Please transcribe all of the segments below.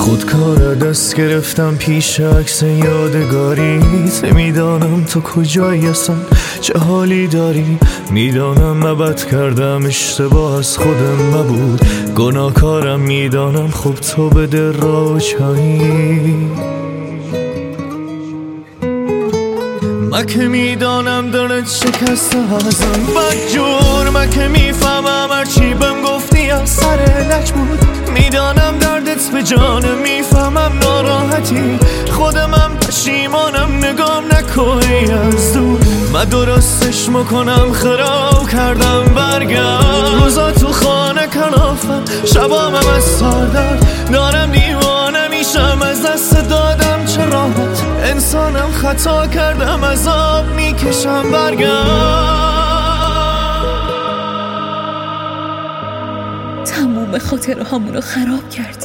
خودکار دست گرفتم پیش عکس یادگاریت. نمیدانم تو کجایی اصلا، چه حالی داری. میدانم ابد کردم، اشتباه از خودم نبود. گناهکارم میدانم، خب تو به دل راجایی. من که میدانم دلت شکسته ازم بدجور. من که میفهمم هرچی بهم گفتی از سر لج بود. میدانم دردت به جانم، میفهمم ناراحتی. خودمم پشیمانم، نگام نکنی از دور. من درستش میکنم، خراب کردم برگرد. روزا تو خانه کلافم، شبامم از سردرد. دارم دیوانه میشم، از دست دادم چه راحت. انسانم، خطا کردم، عذاب میکشم برگرد. تموم خاطرهامون رو خراب کردی.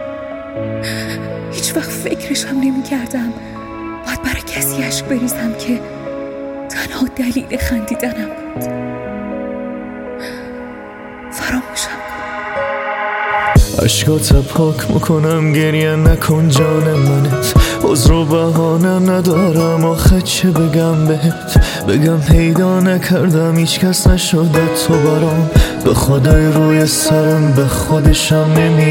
هیچ وقت فکرشم نمی کردم باید برای کسی اشک بریزم که تنها دلیل خندیدنم بود. فراموشم کن. اشکات پاک میکنم، گریه نکن جان منت. عذر و بهانه ندارم، آخه چه بگم بهت. بگم پیدا نکردم، هیچ کس نشده تو برام. به خدای روی سرم به خودشم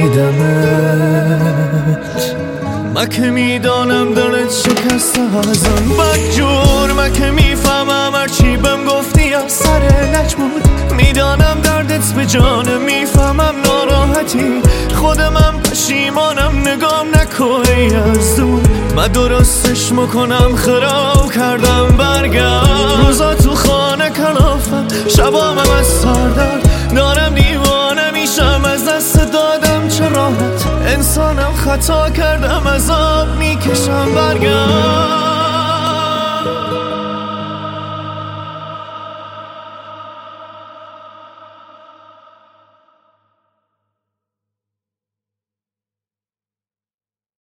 نمیدمت. من که میدانم دلت شکسته ازم بدجور. من که میفهمم هرچی بهم گفتی از سر لج بود. میدانم دردت به جانم، میفهمم ناراحتی. خودمم پشیمانم، نگام نکنی از دور. من درستش میکنم، خراب کردم برگرد. روزا تو خانه کلافم، شبامم از سردرد. دارم دیوانه میشم، از دست دادم چه راحت. انسانم، خطا کردم، عذاب میکشم برگرد.